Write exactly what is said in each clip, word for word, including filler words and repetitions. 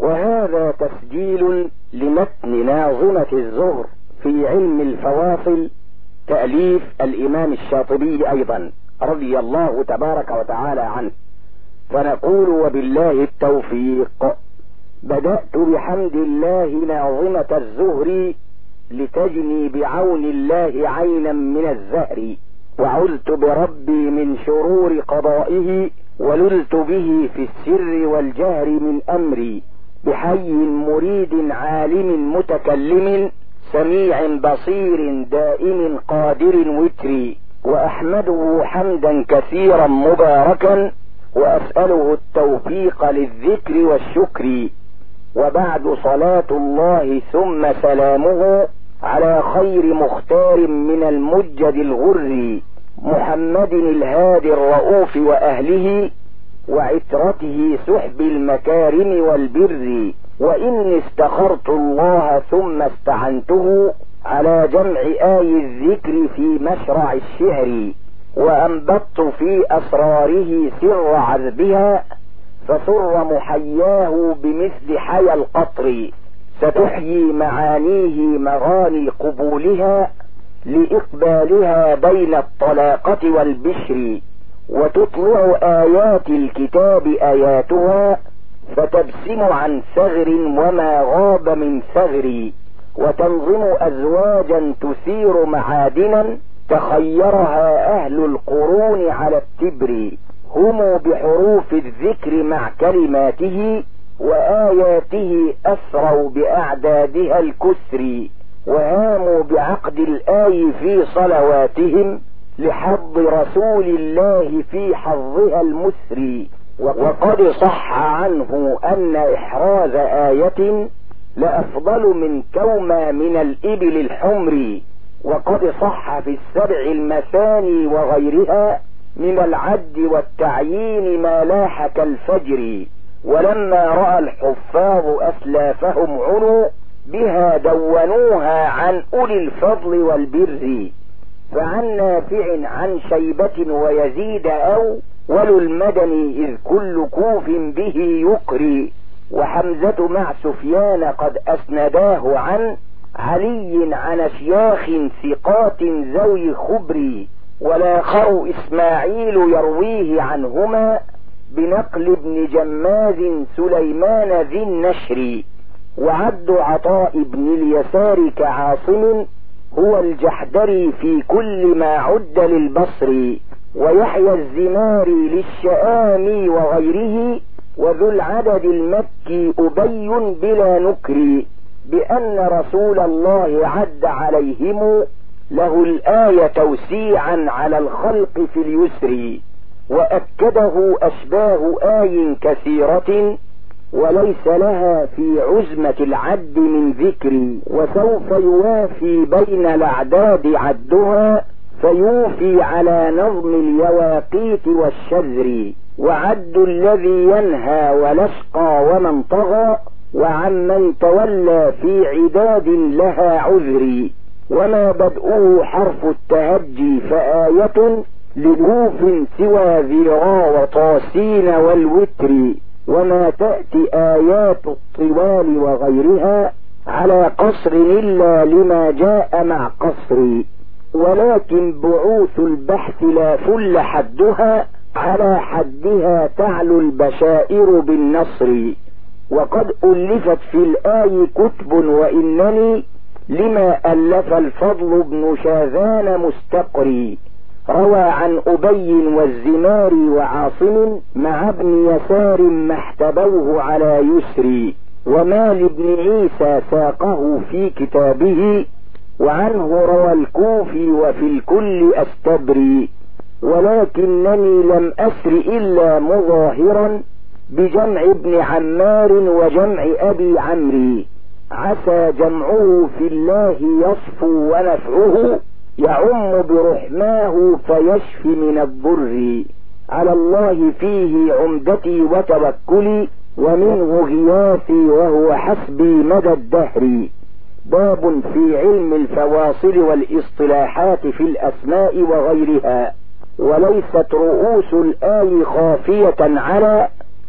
وهذا تسجيل لمتن ناظمة الزهر في علم الفواصل، تأليف الإمام الشاطبي أيضا رضي الله تبارك وتعالى عنه. فنقول وبالله التوفيق. بدأت بحمد الله ناظمة الزهر لتجني بعون الله عينا من الزهر، وعلت بربي من شرور قضائه وللت به في السر والجهر من أمري، بحي مريد عالم متكلم سميع بصير دائم قادر وتري، وأحمده حمدا كثيرا مباركا وأسأله التوفيق للذكر والشكر. وبعد صلاة الله ثم سلامه على خير مختار من المجد الغر، محمد الهادي الرؤوف وأهله وعترته سحب المكارم والبر. وإني استخرت الله ثم استعنته على جمع آي الذكر في مشرع الشعر، وأنبت في أسراره سر عذبها فسر محياه بمثل حيا القطر، ستحيي معانيه مغاني قبولها لإقبالها بين الطلاقة والبشر، وتطلع آيات الكتاب آياتها فتبسم عن ثغر وما غاب من ثغر، وتنظم أزواجا تثير معادنا تخيرها أهل القرون على التبر، هم بحروف الذكر مع كلماته وآياته أسروا بأعدادها الكسر، وهاموا بعقد الآي في صلواتهم لحظ رسول الله في حظها المسري. وقد صح عنه أن إحراز آية لأفضل من كوما من الإبل الحمر، وقد صح في السبع المثاني وغيرها من العد والتعيين ما لاح كالفجر. ولما رأى الحفاظ أسلافهم عنوا بها دونوها عن أولي الفضل والبر، فعن نافع عن شيبة ويزيد أو ولو المدني إذ كل كوف به يقري، وحمزة مع سفيان قد أسنداه عن علي عن أشياخ ثقات ذوي خبري، والآخر إسماعيل يرويه عنهما بنقل ابن جماز سليمان ذي النشر. وعد عطاء بن اليسار كعاصم هو الجحدري في كل ما عد للبصر، ويحيى الزماري للشآمي وغيره، وذو العدد المكي أبي بلا نكر، بأن رسول الله عد عليهم له الآية توسيعا على الخلق في اليسر، وأكده أشباه آي كثيرة وليس لها في عزمة العد من ذكر، وسوف يوافي بين الأعداد عدها فيوفي على نظم اليواقيت والشذر، وعد الذي ينهى ولشقى ومن طغى وعمن تولى في عداد لها عذر، وما بدؤه حرف التهجي فآية لكوف سوى ذيرا وطاسين والوتر، وما تأتي آيات الطوال وغيرها على قصر إلا لما جاء مع قصر، ولكن بعوث البحث لا فل حدها على حدها تعلو البشائر بالنصر. وقد ألفت في الآي كتب وإنني لما ألف الفضل بن شاذان مستقري، روى عن أبي والزماري وعاصم مع ابن يسار ما احتبوه على يسري، وما لابن عيسى ساقه في كتابه، وعنه روى الكوفي وفي الكل أستبري، ولكنني لم أسر إلا مظاهرا بجمع ابن عمار وجمع أبي عمري، عسى جمعه في الله يصفو ونفعه يعم برحماه فيشفي من الضر، على الله فيه عمدتي وتوكلي ومنه غياثي وهو حسبي مدى الدهر. باب في علم الفواصل والاصطلاحات في الأسماء وغيرها. وليست رؤوس الآي خافية على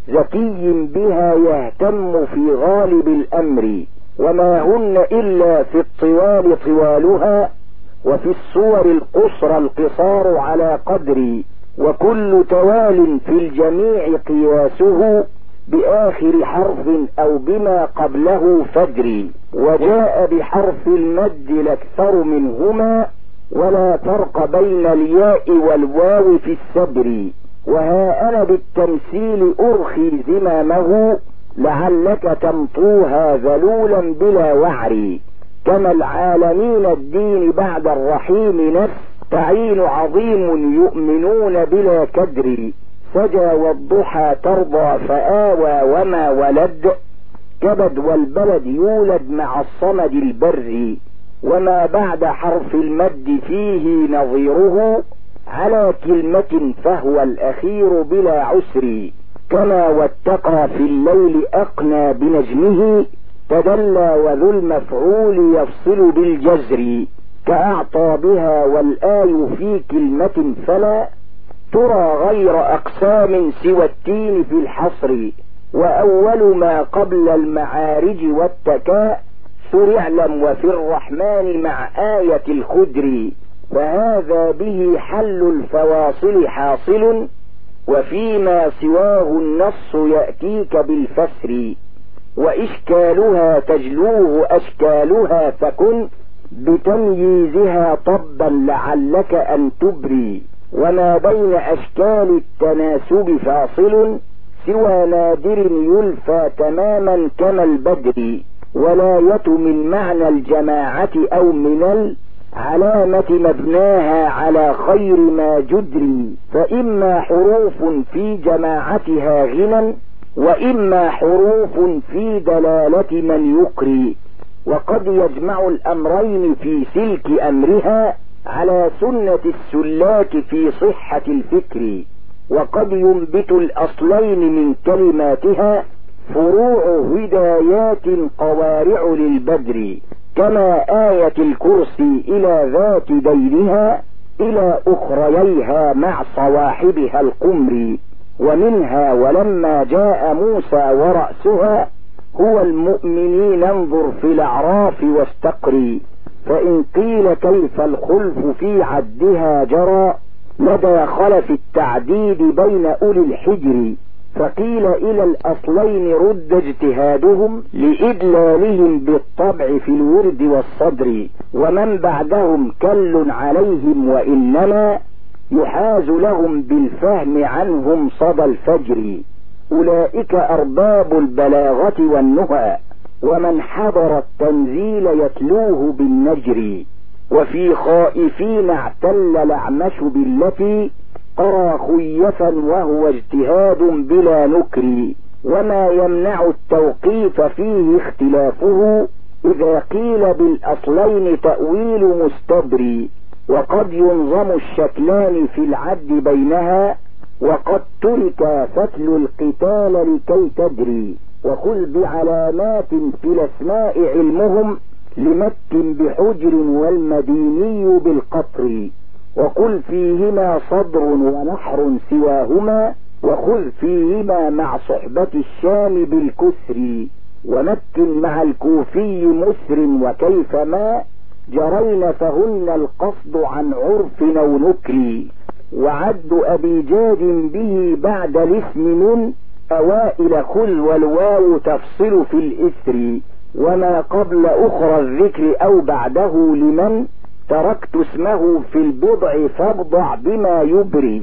ذكي بها يهتم في غالب الأمر، وما هن إلا في الطوال طوالها، وفي الصور القصر القصار على قدري، وكل توال في الجميع قياسه بآخر حرف أو بما قبله فدري. وجاء بحرف المد الأكثر منهما، ولا فرق بين الياء والواو في السبر. وها أنا بالتمثيل أرخي زمامه، لعلك تمطوها ذلولا بلا وعر. كما العالمين الدين بعد الرحيم نفس، تعين عظيم يؤمنون بلا كدر. سجى والضحى ترضى فآوى وما ولد، كبد والبلد يولد مع الصمد البر. وما بعد حرف المد فيه نظيره، على كلمة فهو الأخير بلا عسر. كما واتقى في الليل أقنى بنجمه، تدلى وذو المفعول يفصل بالجزر. كأعطى بها والآي في كلمة فلا ترى غير أقسام سوى التين في الحصر. وأول ما قبل المعارج والتكاء، سر اعلم وفي الرحمن مع آية الخدر. فهذا به حل الفواصل حاصل، وفيما سواه النص يأتيك بالفسر. وإشكالها تجلوه أشكالها، فكن بتمييزها طبا لعلك أن تبري. وما بين أشكال التناسب فاصل، سوى نادر يلفى تماما كما البدر. ولاية من معنى الجماعة أو من العلامة مبناها على خير ما جدري. فإما حروف في جماعتها غنى، وإما حروف في دلالة من يقري. وقد يجمع الأمرين في سلك أمرها، على سنة السلاك في صحة الفكر. وقد ينبت الأصلين من كلماتها، فروع هدايات قوارع للبدر. كما آية الكرسي إلى ذات دينها، إلى أخرييها مع صواحبها القمر. ومنها ولما جاء موسى ورأسها، هو المؤمنين انظر في الأعراف واستقري. فإن قيل كيف الخلف في عدها جرى، لدى خلف التعديد بين أولي الحجر. فقيل إلى الأصلين رد اجتهادهم، لإدلالهم بالطبع في الورد والصدر. ومن بعدهم كل عليهم، وإنما يحاز لهم بالفهم عنهم صدى الفجر. أولئك أرباب البلاغة والنهى، ومن حضر التنزيل يتلوه بالنجر. وفي خائفين اعتل الأعمش بالتي، قرى خيفا وهو اجتهاد بلا نكر. وما يمنع التوقيف فيه اختلافه، إذا قيل بالأصلين تأويل مستبري. وقد ينظم الشكلان في العد بينها، وقد ترك فتل القتال لكي تدري. وخذ بعلامات في الأسماء علمهم، لمت بحجر والمديني بالقطر. وقل فيهما صدر ونحر سواهما، وخذ فيهما مع صحبة الشام بالكسر. ومكن مع الكوفي مسر، وكيفما جرين فهن القصد عن عرف أو نكر. وعد أبي جاد به بعد الاسم من أوائل خل، والواو تفصل في الإسر. وما قبل أخرى الذكر أو بعده، لمن تركت اسمه في البضع فابضع بما يبري.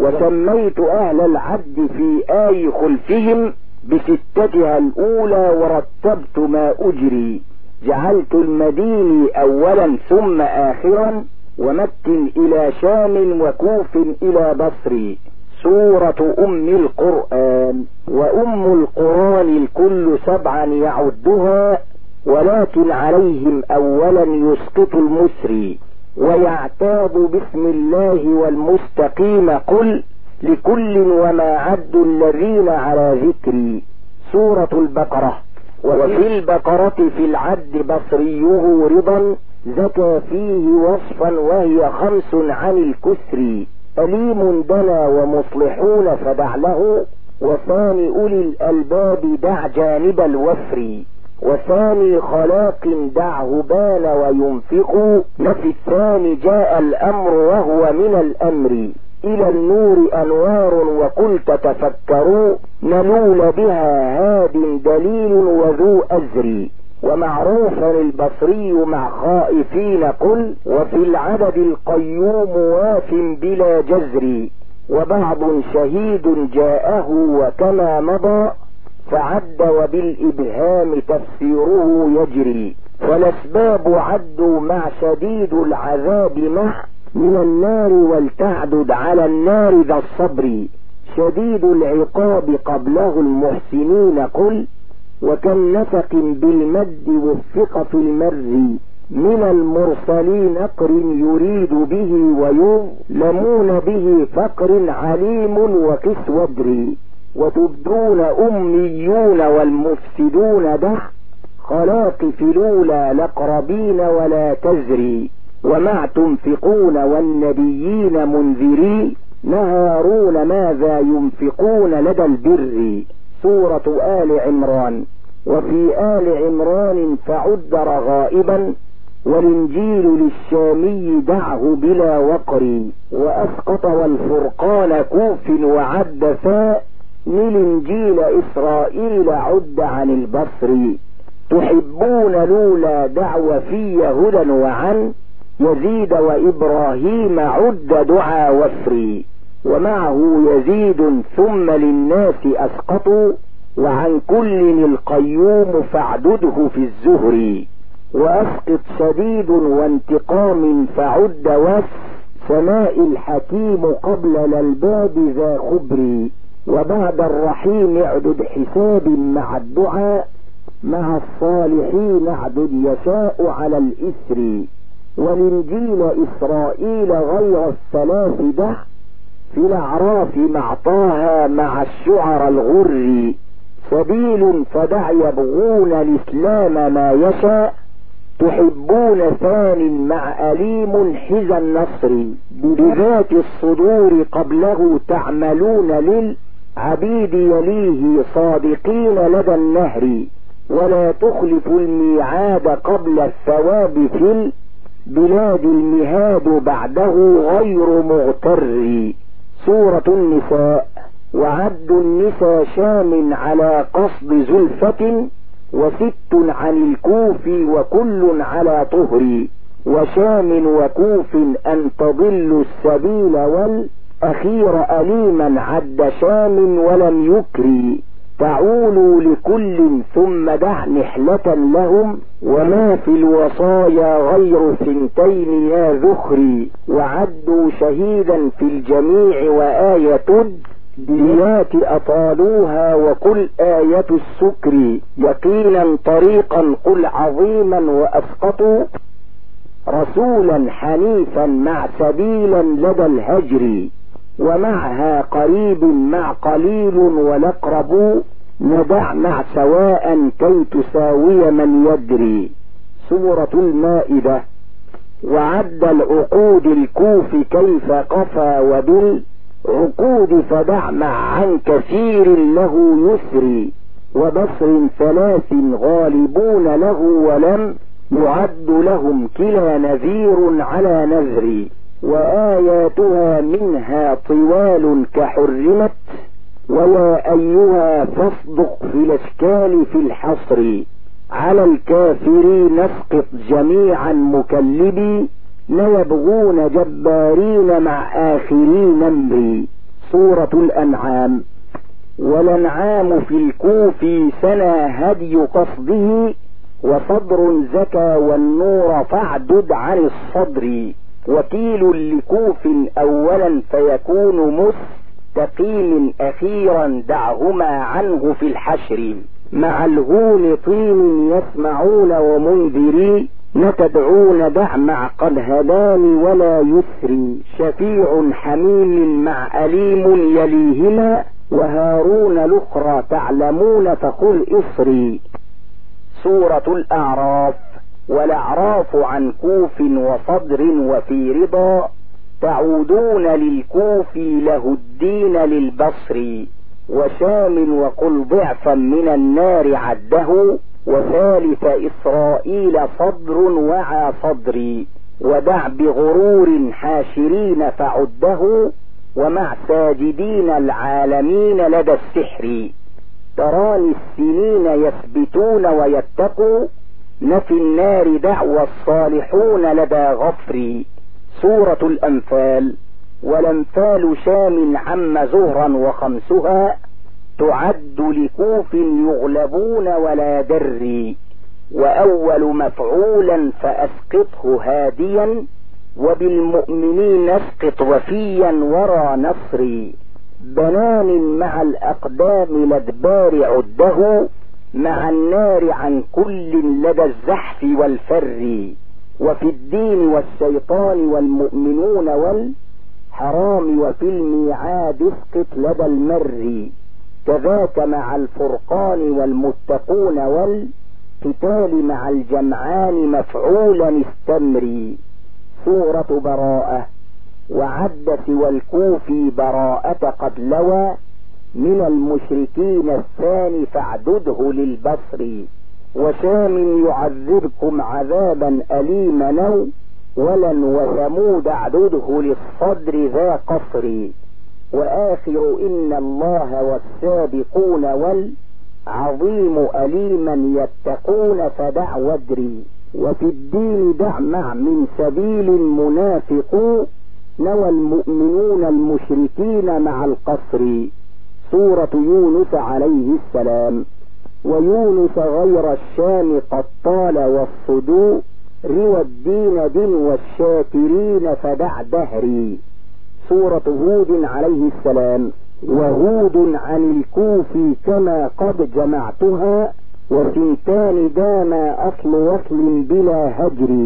وسميت أهل العد في آي خلفهم، بستتها الأولى ورتبت ما أجري. جعلت المديني أولا ثم آخرا، ومكن إلى شام وكوف إلى بصري. سورة أم القرآن. وأم القرآن الكل سبعا يعدها، ولكن عليهم أولا يسقط المسري. ويعتاد بسم الله والمستقيم قل، لكل وما عد الذين على ذكري. سورة البقرة. وفي البقرة في العد بصريه رضا، زكى فيه وصفا وهي خمس عن الكسر. أليم دنا ومصلحون فدع له، وثاني أولي الألباب دع جانب الوفر، وثاني خلاق دعه بان وينفق، نفي الثاني جاء الأمر وهو من الأمر، إلى النور أنوار وقلت تفكروا، نلول بها هاد دليل وذو أزر، ومعروفا البصري مع خائفين قل، وفي العدد القيوم واف بلا جزر، وبعض شهيد جاءه وكما مضى، فعد وبالإبهام تفسيره يجري، والأسباب عدوا مع شديد العذاب مع من النار ولتعدد على النار ذا الصبر، شديد العقاب قبله المحسنين قل، وكم نفق بالمد وفق في المر، من المرسلين نقر يريد به ويظلمون به فقر عليم وقس ودري، وتبدون أميون والمفسدون دع خلاق فلولا لقربين ولا تزري، ومع تنفقون والنبيين منذري، نهارون ماذا ينفقون لدى البر. سورة آل عمران. وفي آل عمران فعد رغائبا، والإنجيل للشامي دعه بلا وقر، وأسقط والفرقان كوف وعد فاء، الإنجيل إسرائيل عد عن البصر، تحبون لولا دعوة في هدى وعن يزيد وإبراهيم عد دعا وفري، ومعه يزيد ثم للناس أسقطوا، وعن كل القيوم فاعدده في الزهر، وأسقط شديد وانتقام فعد وس، سماء الحكيم قبل الألباب ذا خبر، وبعد الرحيم اعدد حساب مع الدعاء، مع الصالحين اعدد يشاء على الإسر، والإنجيل إسرائيل غير الثلاث دع، في الأعراف مع طه مع الشعر الغر، سبيل فدع يبغون الإسلام ما يشاء، تحبون ثان مع أليم حزى النصر، بذات الصدور قبله تعملون للعبيد يليه صادقين لدى النهر، ولا تخلف الميعاد قبل الثواب في البلاد المهاد بعده غير مغتر. سورة النساء. وعد النساء شام على قصد زلفة، وست عن الكوف وكل على طهر، وشام وكوف أن تضل السبيل، والأخير أليما عد شام ولم يكري، تعولوا لكل ثم دع نحلة لهم، وما في الوصايا غير ثنتين يا ذخري، وعدوا شهيدا في الجميع وآية ديات أطالوها وكل آية السكر، يقينا طريقا قل عظيما وأسقطوا، رسولا حنيفا مع سبيلا لدى الهجر، ومعها قريب مع قليل ولقرب، ندع مع سواء كي تساوي من يدري. سورة المائدة. وعد العقود الكوف كيف قفى وبالعقود فدع مع عن كثير له يسري، وبصر ثلاث غالبون له ولم يعد لهم كلا نذير على نذر، وآياتها منها طوال كحرمت، ويا أيها فاصدق في الأشكال في الحصر، على الكافرين اسقط جميعا مكلبي، ليبغون جبارين مع آخرين امري. سورة الأنعام. والأنعام في الكوف سنا هدي قصده، وصدر زكى والنور فاعدد عن الصدر، وكيل لكوف أولا فيكون مستقيم أخيرا دعهما عنه في الحشر، مع الهون طين يسمعون ومنذري، نتدعون دع مع قد هداني ولا يسري، شفيع حميم مع أليم يليهما، وهارون الأخرى تعلمون فقل إصري. سورة الأعراف. والأعراف عن كوف وصدر وفي رضا، تعودون للكوف له الدين للبصر، وشام وقل ضعفا من النار عده، وثالث إسرائيل صدر وعى صدري، ودع بغرور حاشرين فعده، ومع ساجدين العالمين لدى السحر. تراني السنين يثبتون ويتقوا، نفي النار دعوى الصالحون لدى غفري. سورة الأنفال. والأنفال شام عم زهرا وخمسها، تعد لكوف يغلبون ولا دري، وأول مفعولا فأسقطه هاديا، وبالمؤمنين اسقط وفيا ورى نصري. بنان مع الأقدام الأدبار عده، مع النار عن كل لدى الزحف والفر. وفي الدين والشيطان والمؤمنون والحرام، وفي الميعاد اسقط لدى المر. كذاك مع الفرقان والمتقون والقتال، مع الجمعان مفعولا استمري. سورة براءة. وعد سوى الكوفي براءة قد لوى، من المشركين الثاني فاعدده للبصر. وشام يعذبكم عذابا أليما نو، ولن وثمود اعدده للصدر ذا قصر. وآخر إن الله والسابقون والعظيم أليما يتقون فدع وادري. وفي الدين دع مع من سبيل منافق، نوى المؤمنون المشركين مع القصر. سورة يونس عليه السلام. ويونس غير الشام قد طال والصدوء، روى الدين دن والشاكرين فدع دهري. سورة هود عليه السلام. وهود عن الكوفي كما قد جمعتها، وثنتان داما أصل وصل بلا هجر.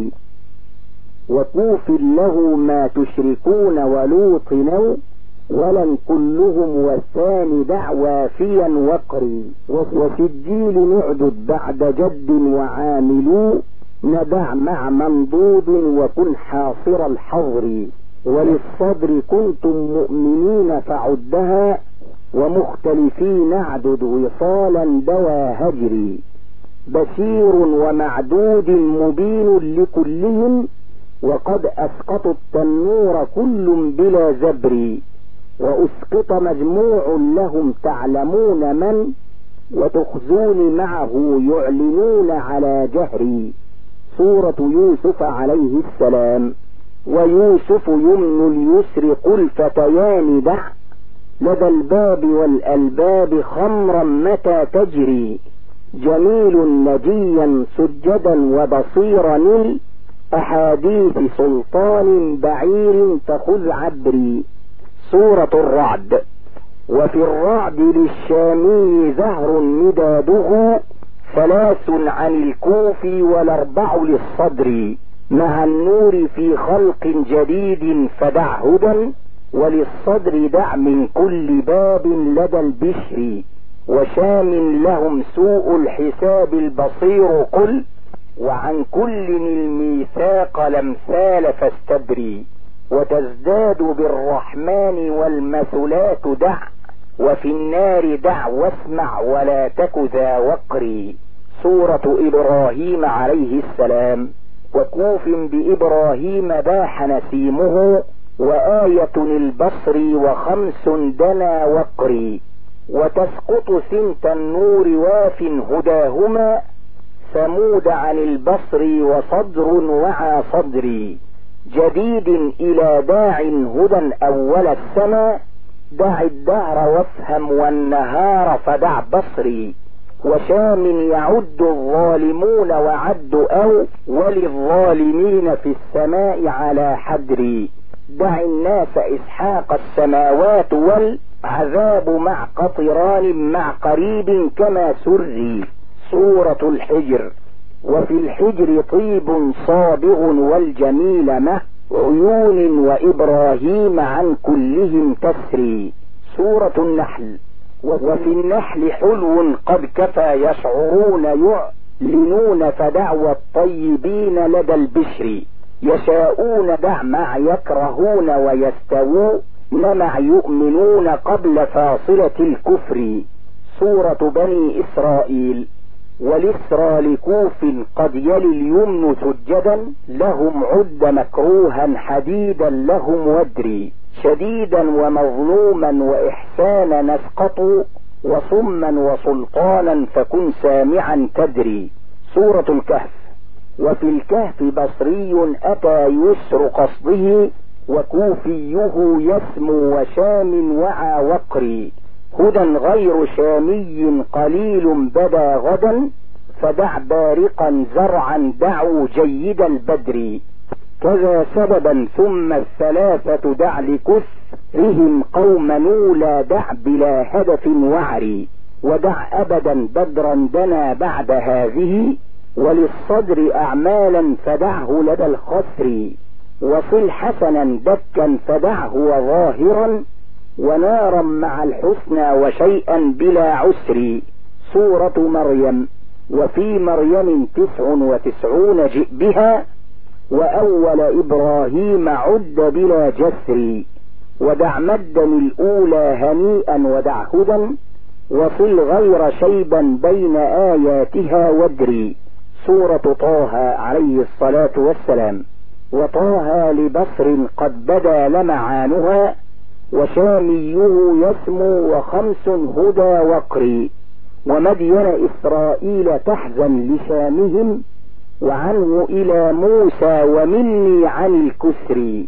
وكوف له ما تشركون ولوط نو، ولن كلهم والثاني دعوى فيا وقري. وفي الجيل نعدد بعد جد وعاملوا، ندع مع منضود وكن حاصر الحظر. وللصدر كنتم مؤمنين فعدها، ومختلفين اعدد وصالا دوا هجري. بشير ومعدود مبين لكلهم، وقد اسقطوا التنور كل بلا زبر. واسقط مجموع لهم تعلمون من، وتخزون معه يعلنون على جهري. سورة يوسف عليه السلام. ويوسف يمن اليسر قل فتيان دع، لدى الباب والألباب خمرا متى تجري. جميل نجيا سجدا وبصيرا، أحاديث سلطان بعير فخذ عبري. سورة الرعد. وفي الرعد للشامي زهر مداده، ثلاث عن الكوفي والأربع للصدر. مع النور في خلق جديد فدع هدى، وللصدر دع من كل باب لدى البشر. وشام لهم سوء الحساب البصير قل، وعن كل الميثاق الامثال فاستبري. وتزداد بالرحمن والمثلات دع، وفي النار دع واسمع ولا تك ذا وقري. سورة إبراهيم عليه السلام. وكوف بإبراهيم باح نسيمه، وآية البصر وخمس دنا وقري. وتسقط سنت النور واف هداهما، ثمود عن البصر وصدر وعى صدري. جديد إلى داع هدى أول السما، دع الدهر وافهم والنهار فدع بصري. وشام يعد الظالمون وعد أو، وللظالمين في السماء على حدري. دع الناس إسحاق السماوات والعذاب مع قطران مع قريب كما سري. سورة الحجر. وفي الحجر طيب صابغ والجميل مع عيون، وإبراهيم عن كلهم تسري. سورة النحل. وفي النحل حلو قد كفى يشعرون يعلنون فدعوى الطيبين لدى البشر. يشاءون دع مع يكرهون ويستووا، نمع يؤمنون قبل فاصلة الكفر. سورة بني إسرائيل. والإسرى لكوف قد يلي اليمن سجدا لهم عد مكروها حديدا لهم ودري شديدا ومظلوما وإحسانا نسقط وصما وسلطانا فكن سامعا تدري. سورة الكهف. وفي الكهف بصري أتى يسر قصده وكوفيه يسمو وشام وعى وقري هدى غير شامي قليل بدا غدا فدع بارقا زرعا دعوا جيد البدر كذا سببا ثم الثلاثة دع لكسرهم قوم نولى دع بلا هدف وعري ودع أبدا بدرا دنا بعد هذه وللصدر أعمالا فدعه لدى الخسر وصل حسنا دكا فدعه وظاهرا ونارا مع الحسنى وشيئا بلا عسر. سورة مريم. وفي مريم تسع وتسعون جئ بها وأول إبراهيم عد بلا جسر ودع مدا الأولى هنيئا ودع هدى وصل غير شيبا بين آياتها ودري. سورة طه عليه الصلاة والسلام. وطه لبصر قد بدا لمعانها وشاميه يسمو وخمس هدى وقري ومدين إسرائيل تحزن لشامهم وعنه إلى موسى ومني عن الكسر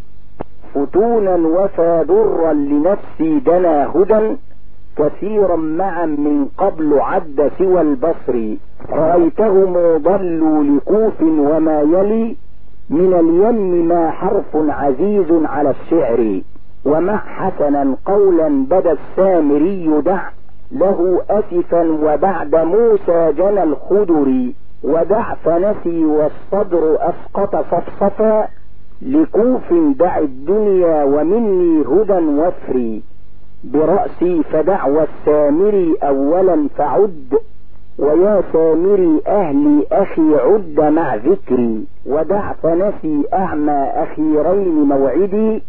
فتونا وفى ضرا لنفسي دنا هدى كثيرا معا من قبل عد سوى البصر رأيتهم ضلوا لكوف وما يلي من اليم ما حرف عزيز على الشعر ومع حسنا قولا بدا السامري دع له أسفا وبعد موسى جنى الخدر ودع فنسي والصدر أسقط صفصفا لكوف دع الدنيا ومني هدى وفري برأسي فدعوى السامري أولا فعد ويا سامري أهلي أخي عد مع ذكري ودع فنسي أعمى أخيرين موعدي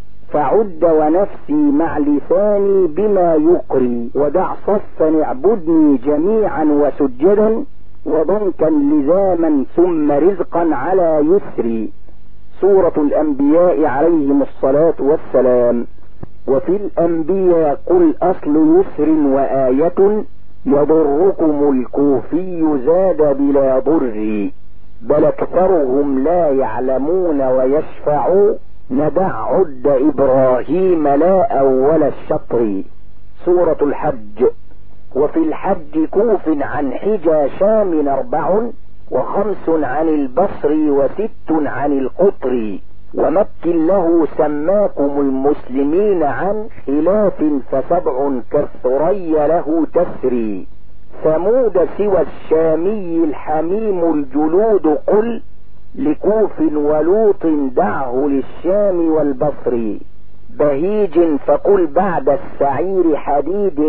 فعد ونفسي مع لساني بما يقري ودع صفا اعبدني جميعا وسجدا وضنكا لزاما ثم رزقا على يسري. سورة الأنبياء عليهم الصلاة والسلام. وفي الأنبياء قل أصل يسر وآية يضركم الكوفي زاد بلا ضر بل أكثرهم لا يعلمون ويشفعوا ندع عد إبراهيم لا أول الشطر. سورة الحج. وفي الحج كوف عن حجى شام أربع وخمس عن البصر وست عن القطر ومكن له سماكم المسلمين عن خلاف فسبع كالثري له تسري ثمود سوى الشامي الحميم الجلود قل لكوف ولوط دعه للشام والبصر بهيج فقل بعد السعير حديد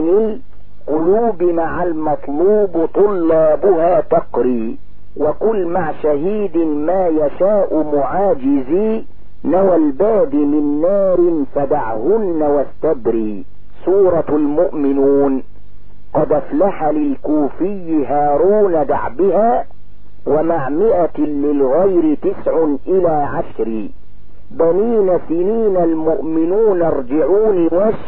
القلوب مع المطلوب طلابها تقري وقل مع شهيد ما يشاء معاجزي نوى الباد من نار فدعهن واستبري. سورة المؤمنون. قد افلح للكوفي هارون دع بها ومع مئة للغير تسع إلى عشر بنين سنين المؤمنون ارجعون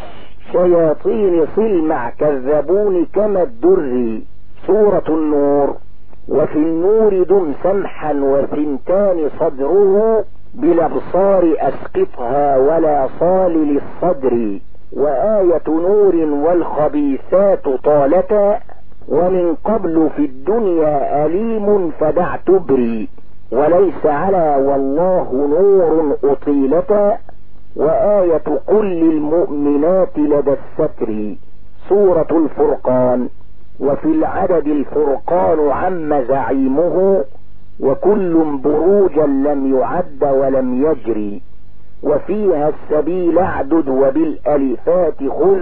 والشياطين صل مع كذبون كما الدر. سورة النور. وفي النور دم سمحا وثنتان صدره بالابصار اسقطها ولا صال للصدر وآية نور والخبيثات طالتا ومن قبل في الدنيا أليم فدع تبري وليس على والله نور أطيلتا وآية قل للمؤمنات لدى الستر. سورة الفرقان. وفي العدد الفرقان عم زعيمه وكل بروجا لم يعد ولم يجري وفيها السبيل اعدد وبالالفات خذ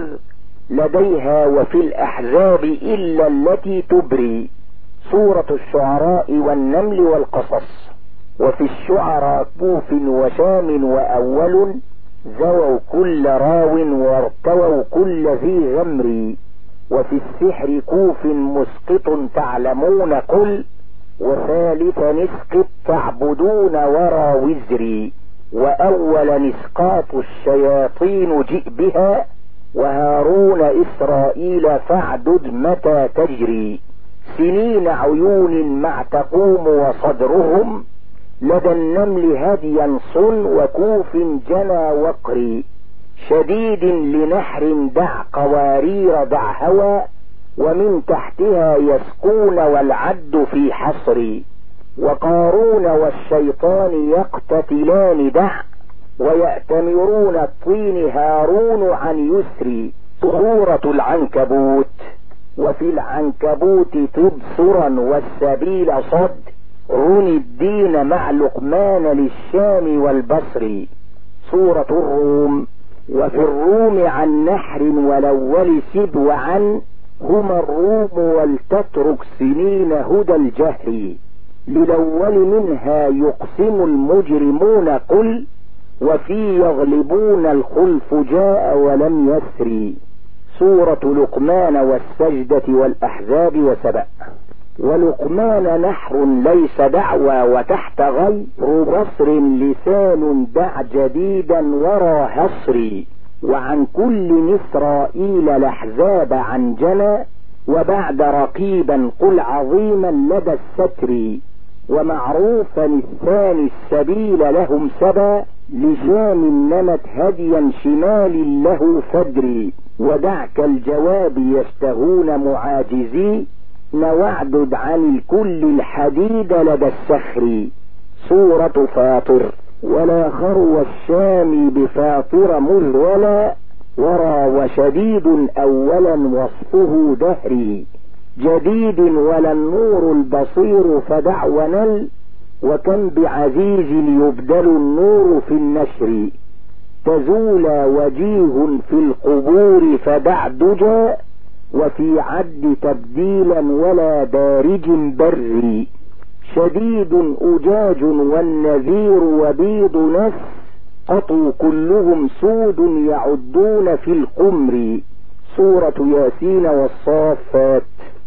لديها وفي الاحزاب الا التي تبري. سورة الشعراء والنمل والقصص. وفي الشعراء كوف وشام واول زووا كل راو وارتووا كل ذي غمر. وفي السحر كوف مسقط تعلمون قل، وثالثا نسقط تعبدون ورا وزري. وأول نسقاط الشياطين جئ بها، وهارون إسرائيل فاعدد متى تجري. سنين عيون مع تقوم وصدرهم، لدى النمل هديا صن وكوف جنى وقري. شديد لنحر دع قوارير دع هوى، ومن تحتها يسقون والعد في حصر. وقارون والشيطان يقتتلان دع، ويأتمرون الطين هارون عن يسر. سورة العنكبوت. وفي العنكبوت تبصرا والسبيل صد، رن الدين مع لقمان للشام والبصر. سورة الروم. وفي الروم عن نحر والأول سب وعن، هما الروم ولتترك سنين هدى الجهر. للأول منها يقسم المجرمون قل، وفي يغلبون الخلف جاء ولم يسري. سورة لقمان والسجدة والأحزاب وسبأ. ولقمان نحر ليس دعوى وتحت غير بصر، لسان دع جديدا ورا هصري. وعن كل إسرائيل الأحزاب عن جنى، وبعد رقيبا قل عظيما لدى الستر. ومعروفا الثاني السبيل لهم سبا، لشام نمت هديا شمال له فدري. ودعك الجواب يشتهون معاجزي، نوعدد عن الكل الحديد لدى السخر. سورة فاطر. ولا خرو الشام بفاطر مذ ولا، ورى وشديد أولا وصفه دهري. جديد ولا النور البصير فدع ونل، وكم بعزيز يبدل النور في النشر. تزول وجيه في القبور فدع دجى، وفي عد تبديلا ولا دارج بري. شديد أجاج والنذير وبيض نس، قطوا كلهم سود يعدون في القمر. سورة ياسين والصافات.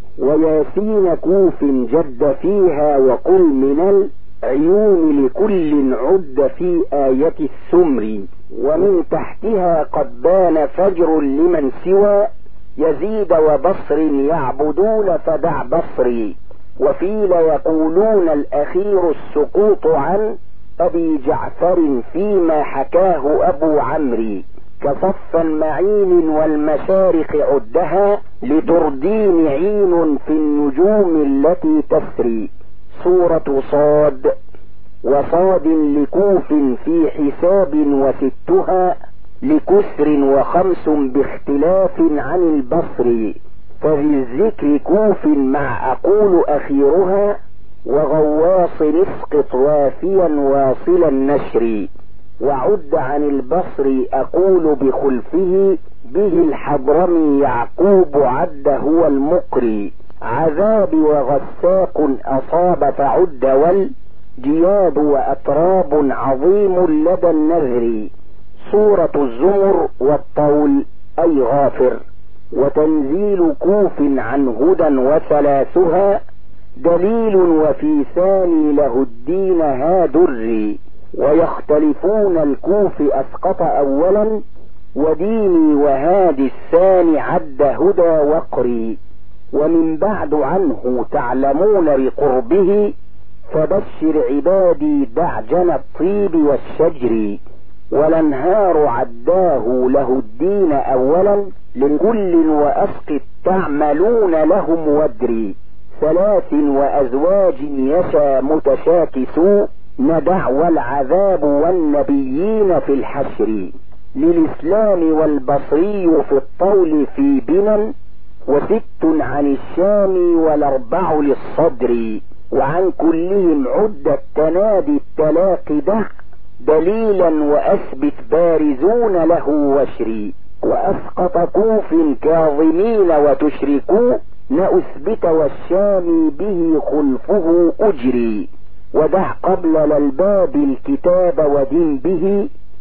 وياسين كوف جد فيها وقل من العيون لكل عد في آية السمر. ومن تحتها قد بان فجر لمن سوى يزيد وبصر يعبدون فدع بصري. وفي ليقولون الأخير السقوط عن أبي جعفر فيما حكاه أبو عمرو. كصفا معين والمشارق عدها، لتردين عين في النجوم التي تسري. سورة صاد. وصاد لكوف في حساب وستها، لكسر وخمس باختلاف عن البصر. ففي الذكر كوف مع أقول أخيرها، وغواص اسقط وافيا واصل النشر. وعد عن البصر أقول بخلفه، به الحضرمي يعقوب عد هو المقري. عذاب وغساق أصاب فعد والجياد وأتراب عظيم لدى النذر. سورة الزمر والطول أي غافر. وتنزيل كوف عن هدى وثلاثها، دليل وفي ثاني له الدين هادري. ويختلفون الكوف أسقط أولا، وديني وهادي الثاني عد هدى وقري. ومن بعد عنه تعلمون بقربه، فبشر عبادي دعجن الطيب والشجر. والانهار عداه له الدين أولا، لكل وأسقط تعملون لهم ودري. ثلاث وأزواج يشى متشاكسو، ندع والعذاب والنبيين في الحشر. للإسلام والبصري في الطول في بنا، وست عن الشام والأربع للصدر. وعن كلهم عد التنادي التلاقي دع، دليلا وأثبت بارزون له وشري. وأسقط كوف كاظمين وتشركوا، نأثبت والشام به خلفه أجري. ودع قبل للباب الكتاب ودين به،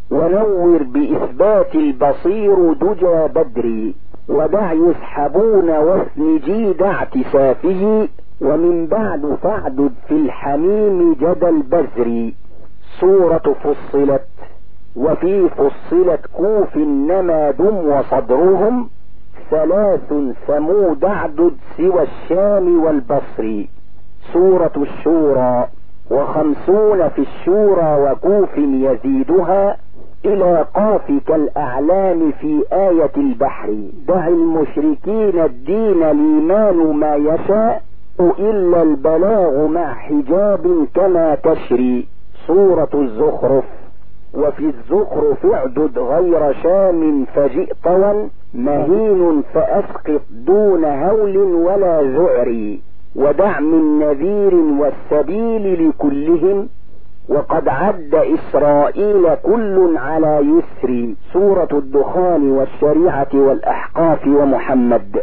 ونور بإثبات البصير دجى بدري، ودع يسحبون واسنجي دع اعتسافه، ومن بعد فاعدد في الحميم جدى البزر. سورة فصلت. وفي فصلت كوف نما دم وصدرهم، ثلاث ثمود اعدد سوى الشام والبصر. سورة الشورى. وخمسون في الشورى وكوف يزيدها، إلى قاف كالأعلام في آية البحر. دع المشركين الدين الإيمان ما يشاء، إلا البلاغ مع حجاب كما تشري. سورة الزخرف. وفي الزخرف اعدد غير شام فجئ طوى، مهين فأسقط دون هول ولا ذعر. ودع من نذير والسبيل لكلهم، وقد عد إسرائيل كل على يسر. سورة الدخان والشريعة والأحقاف ومحمد.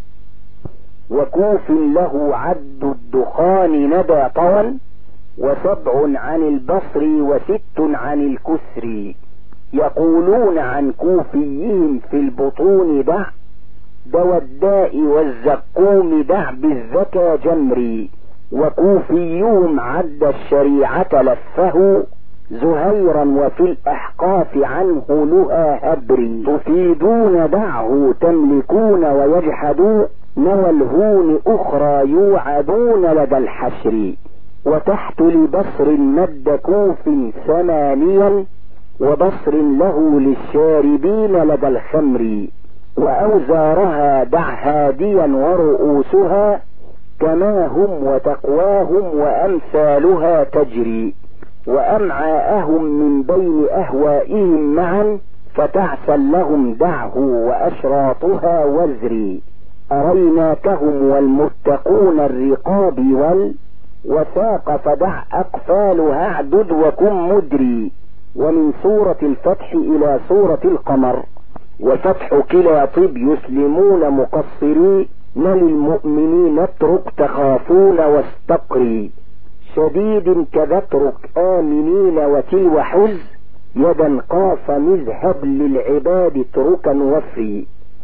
وكوف له عد الدخان ندى طوى، وسبع عن البصر وست عن الكسر. يقولون عن كوفيهم في البطون دع، دوا الداء والزقوم دع بالذكى جمري. وكوفيهم عد الشريعة لفه، زهيرا وفي الأحقاف عنه لها هبري. تفيدون دعه تملكون ويجحدوا، نوى الهون أخرى يوعدون لدى الحشر. وتحت لبصر مد كوف ثمانيا، وبصر له للشاربين لدى الخمر. وأوزارها دع هاديا ورؤوسها، كما هم وتقواهم وأمثالها تجري. وأمعاءهم من بين أهوائهم معا، فتعسا لهم دعه وأشراطها وزري. أريناكهم والمتقون الرقاب وال وساق فدع أقفالها اعدد وكن مدري. ومن سورة الفتح إلى سورة القمر. وفتح كلا طب يسلمون مقصري، نل المؤمنين اترك تخافون واستقري. شديد كذا اترك آمنين وتلو حز، يدا قاف مذهب للعباد اتركا وفري.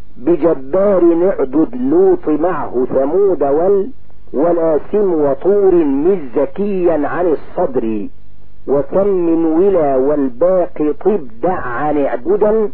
بجبار نعدد لوط معه ثمود وال ولا سم وطور مزكيا عن الصدر. وكم من ولا والباقي طب دع عن اعددا،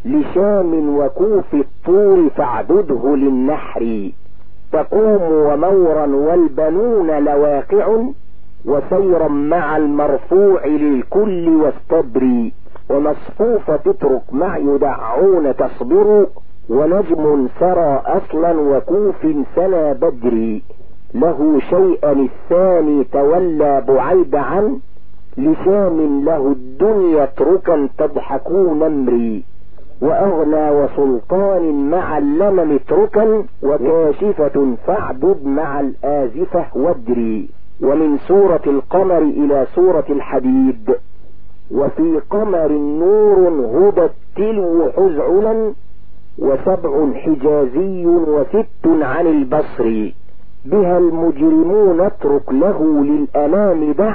لشام وكوف الطور فاعدده للنحر. تقوم ومورا والبنون لواقع، وسيرا مع المرفوع للكل واستبري. ومصفوفة تترك مع يدعون تصبر، ونجم سرى اصلا وكوف سنا بدري. له شيئا الثاني تولى بعيد عن، لشام له الدنيا اتركا تضحكون امري. وأغنى وسلطان مع اللمم اتركا، وكاشفة فاعدد مع الآزفة وادري. ومن سورة القمر إلى سورة الحديد. وفي قمر نور هدى التلو حزعلا، وسبع حجازي وست عن البصر. بها المجرمون اترك له للأنام دع،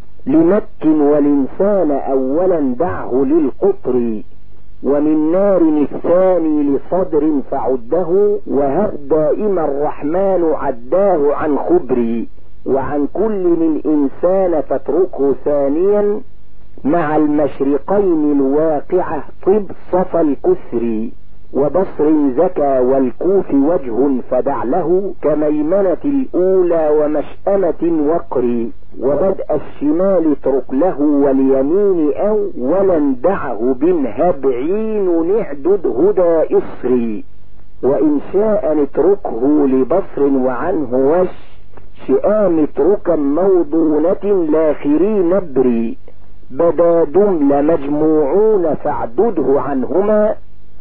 لمكن والإنسان أولا دعه للقطر. ومن نار الثاني لصدر فعده، وهب دائما الرحمن عداه عن خبري. وعن كل من إنسان فاتركه ثانيا، مع المشرقين الواقعة طب صفى الكسر. وبصر زكى والكوف وجه فدع له، كميمنة الأولى ومشأمة وقري. وبدء الشمال اترك له واليمين أولا دعه بنهب عين نعدد هدى إصري. وإن شاء نتركه لبصر وعنه وش، شئام اتركا موضونة لاخري نبري. بدا دم لمجموعون فاعدده عنهما،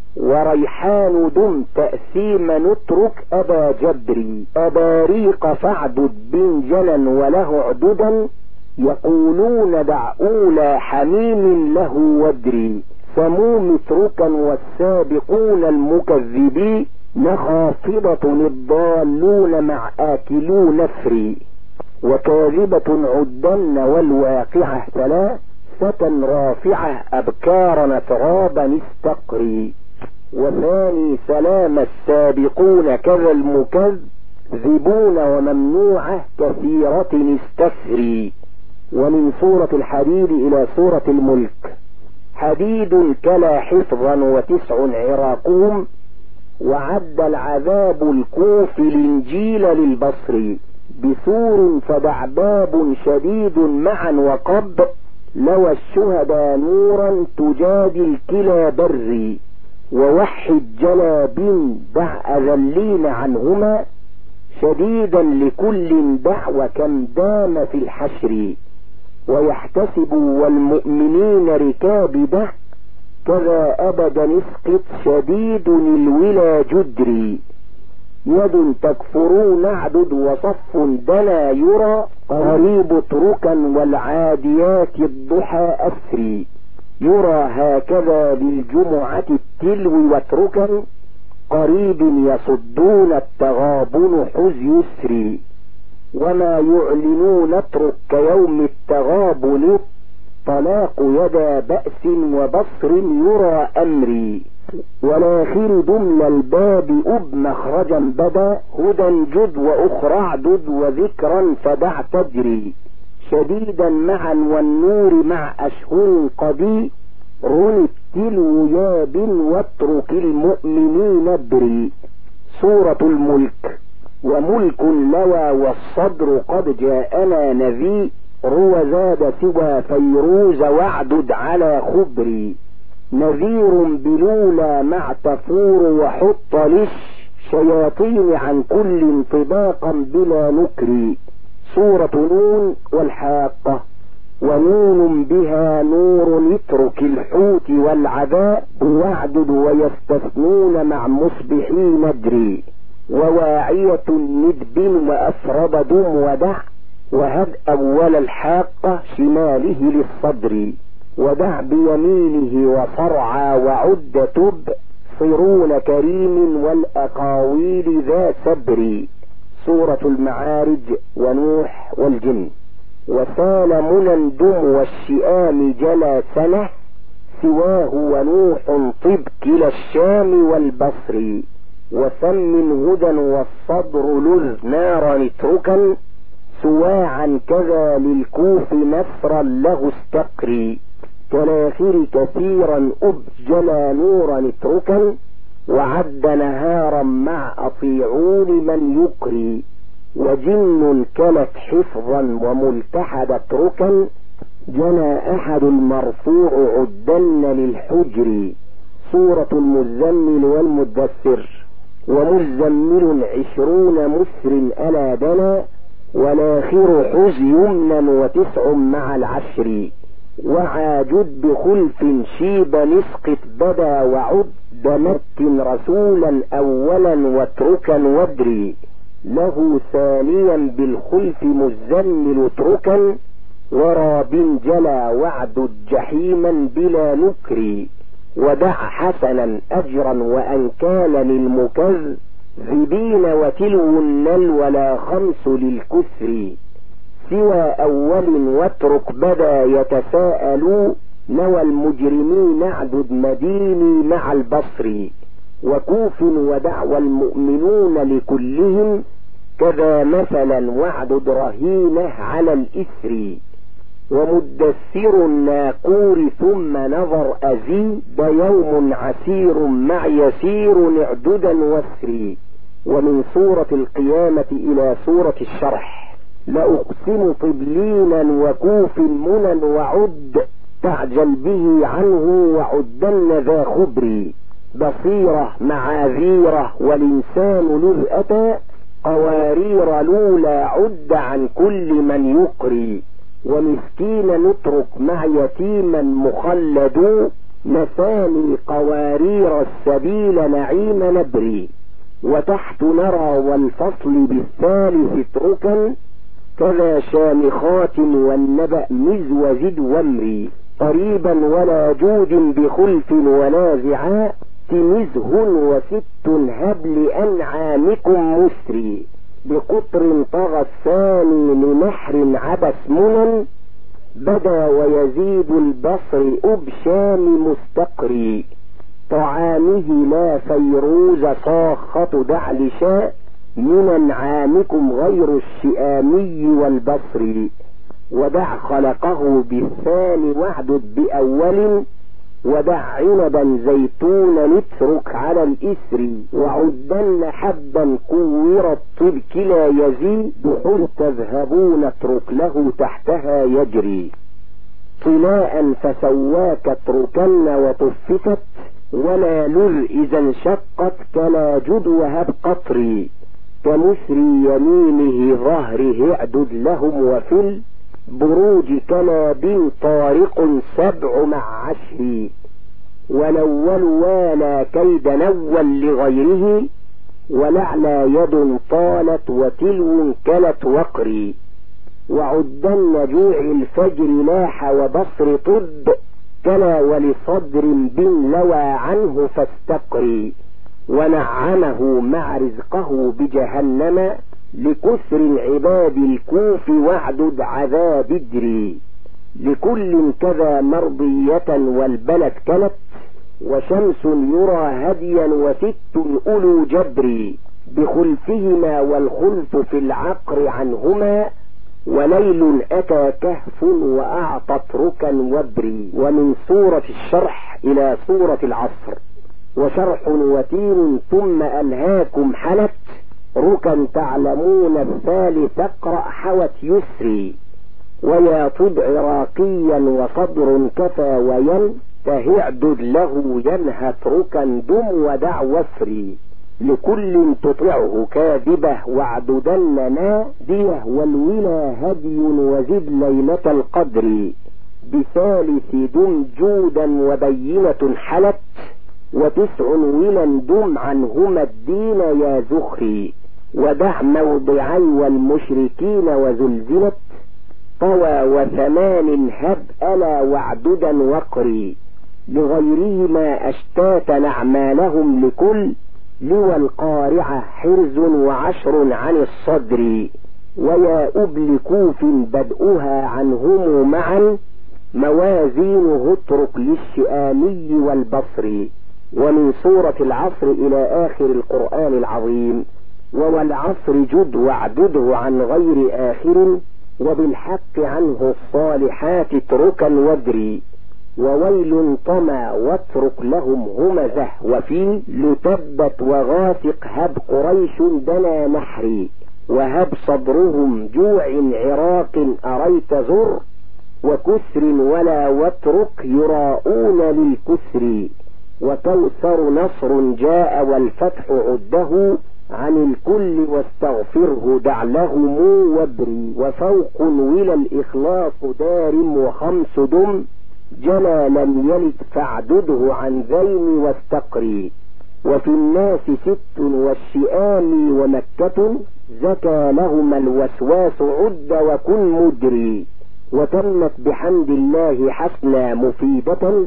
وريحان دم تأثيم نترك أبا جبري. أباريق فاعدد بن جلا وله عددا، يقولون دع أولى حميم له ودري. سموم اتركا والسابقون المكذبين، نخافضة الضالون مع آكلو نفري. وكاذبة عدن والواقعة ثلاث، جثة رافعة أبكارا ترابا استقري. وثاني سلام السابقون كذا المكذبون وممنوعة كثيرة استسري. ومن سورة الحديد إلى سورة الملك: حديد كلا حفظا وتسع عراقهم، وعد العذاب الكوف الانجيل للبصر، بسور فدعباب شديد معا وقب، لوى الشهداء نورا تجادل كلا بري، ووحد جلاب دع أذلين عنهما، شديدا لكل دع وكم دام في الحشر، ويحتسب والمؤمنين ركاب دع، كذا أبدا اسقط شديد الولا جدري، يد تكفرون اعدد وصف دنا يرى، قريب تركا والعاديات الضحى أسري، يرى هكذا للجمعة التلو وتركا، قريب يصدون التغابن حز يسري، وما يعلنون اترك كيوم التغابن، طلاق يدا بأس وبصر يرى أمري، والآخر دمل الباب أب مخرجا بدا، هدى جد وأخرى اعدد وذكرا فدع تجري، شديدا معا والنور مع أشهر قدي، رن التلو ياب واترك المؤمنين ابري. سورة الملك: وملك لوى والصدر قد جاءنا نذي، روى زاد سوى فيروز واعدد على خبري، نذير بلولا مع تفور وحط لش، شياطين عن كل انطباقا بلا نكري. سورة نون والحاقة: ونون بها نور اترك الحوت والعذاء، واعدد ويستثنون مع مصبحين ادري، وواعية ندب وأسرب دم ودع، وهب أول الحاقة شماله للصدر، ودع بيمينه وصرعى وعد تب، صرون كريم والأقاويل ذا سبر. سورة المعارج: ونوح والجن: وسال منى دم والشئام جلا سنة، سواه ونوح طب كلا الشام والبصر، وسم هدى والصدر لذ نارا اتركا، سواعا كذا للكوف نسرا له استقري، كالآخر كثيرا أبجلا نورا اتركا، وعد نهارا مع أطيعون من يكري، وجن كلت حفظا وملتحدت ركا، جنى أحد المرفوع عدن للحجر. سورة المزمل والمدثر: ومزمل عشرون مسر ألا دنا، والآخر حز يمنا وتسع مع العشر، وعاجد بخلف شيب نسقط بدا، وعد دمت رسولا أولا واتركا وادري، له ثانيا بالخلف مزمل اتركا، وراب جلا وعد جحيما بلا نكري، ودع حسنا أجرا وأنكالا للمكذبين، وتلو النل ولا خمس للكسر، سوى أول واترك بدا يتساءلوا، نوى المجرمين اعدد مديني مع البصر، وكوف ودعوى المؤمنون لكلهم، كذا مثلا واعدد رهينه على الإثر، ومدثر الناقور ثم نظر أزيد، يوم عسير مع يسير اعددا واسري. ومن سورة القيامة إلى سورة الشرح: لأقسم طبلينا وكوف منى وعد، تعجل به عنه وعدن ذا خبري، بصيرة معاذيرة والإنسان لذأة، قوارير لولا عد عن كل من يقري، ومسكين نترك مع يتيما مخلد، مثاني قوارير السبيل نعيم نبري، وتحت نرى والفصل بالثالث اتركا، كذا شامخات والنبأ مز وزد وامري، قريبا ولا جود بخلف ونازعا، تمزه وست هب لأنعامكم مسري، بقطر طغى الثاني لنحر عبس منن، بدا ويزيد البصر أبشام مستقري، طعامه لا فيروز صاخة دعل شاء، من انعامكم غير الشئامي والبصري. ودع خلقه بالثاني واعدد بأول، ودع عنبا زيتونا اترك على الإسر، وعدن حبا كور الطب كلا يزيد، بحر تذهبون اترك له تحتها يجري. طلاء فسواك اتركن وطفتت، ولا لر إذا انشقت كلا جد وهب قطري. كمسري يمينه ظهره اعدد لهم، وفي البروج كناب طارق سبع مع عشر. ونول والا كيد نول لغيره، ولعلى يد طالت وتلو كلت وقري. وعدن جوع الفجر لاح وبصر طب، كلا ولصدر بن لوى عنه فاستقري. ونعمه مع رزقه بجهنم، لكسر العباد الكوف واعدد عذاب ادري. لكل كذا مرضية والبلد كلت، وشمس يرى هديا وست أولو جبري. بخلفهما والخلف في العقر عنهما، وليل أتى كهف وأعطت ركا وبري. ومن سورة الشرح إلى سورة العصر. وشرح وتين ثم ألهاكم حلت، ركا تعلمون الثالث اقرأ حوت يسري. ويا طبع راقيا وصدر كفى وينتهي اعدد له ينهت ركا دم ودع وفري. لكل تطيعه كاذبه واعددن ناديه، والولا هدي وزد ليلة القدر. بثالث دم جودا وبينة حلت، وتسع ولا دم عنهما الدين يا زخري. ودع موضعي والمشركين وزلزلت، طوى وثمان هب ألا واعددا وقري. لغيرهما أشتات أعمالهم لكل، لوى القارعة حرز وعشر عن الصدر. ويا أبل كوف بدؤها عنهم معا، موازينه اترك للشئامي والبصري. ومن سورة العصر إلى آخر القرآن العظيم. والعصر جد واعدده عن غير آخر، وبالحق عنه الصالحات اتركا وادري. وويل طمع واترك لهم همزه، وفي لتبت وغاسق هب قريش دنا نحري. وهب صدرهم جوع عراق أريت زر، وكسر ولا واترك يراؤون للكسر. وكوثر نصر جاء والفتح عده، عن الكل واستغفره دع لهم وابري. وفوق ولا الإخلاص دارم وخمس دم، جلا لم يلد فاعدده عن ذين واستقري. وفي الناس ست والشئام ومكة، زكى لهما الوسواس عد وكن مدري. وتمت بحمد الله حسنا مفيدة،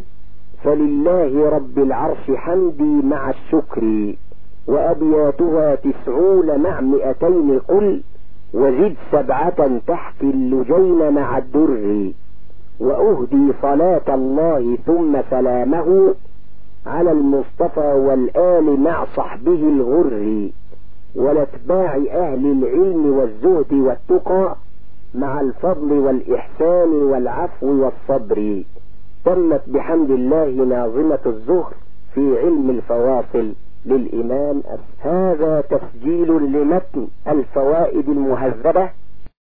فلله رب العرش حمدي مع الشكر. وأبياتها تسعون مع مئتين قل، وزد سبعة تحت اللجين مع الدر. وأهدي صلاة الله ثم سلامه، على المصطفى والآل مع صحبه الغر. والاتباع أهل العلم والزهد والتقى، مع الفضل والإحسان والعفو والصبر. تمت بحمد الله ناظمة الزهر في علم الفواصل للإمام. هذا تسجيل لمتن الفوائد المهذبة